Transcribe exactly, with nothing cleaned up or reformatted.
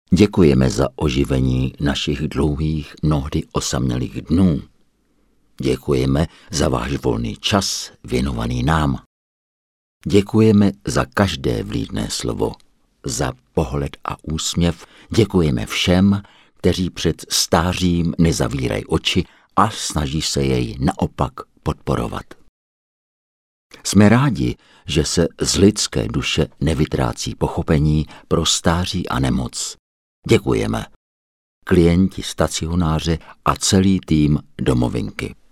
Děkujeme za oživení našich dlouhých, mnohdy osamělých dnů. Děkujeme za váš volný čas věnovaný nám. Děkujeme za každé vlídné slovo, za pohled a úsměv. Děkujeme všem, kteří před stářím nezavírají oči a snaží se jej naopak podporovat. Jsme rádi, že se z lidské duše nevytrácí pochopení pro stáří a nemoc. Děkujeme. Klienti stacionáře a celý tým domovinky.